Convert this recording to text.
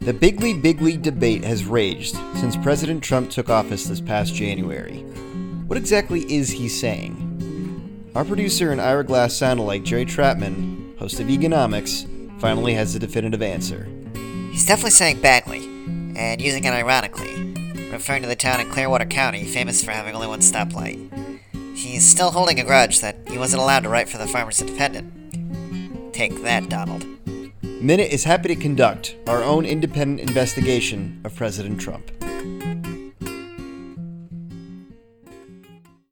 The Bigly debate has raged since President Trump took office this past January. What exactly is he saying? Our producer and Ira Glass sound-alike Jerry Trapman, host of Economics, finally has the definitive answer. He's definitely saying Bagley, and using it ironically, referring to the town in Clearwater County famous for having only one stoplight. He's still holding a grudge that he wasn't allowed to write for the Farmers Independent. Take that, Donald. Minute is happy to conduct our own independent investigation of President Trump.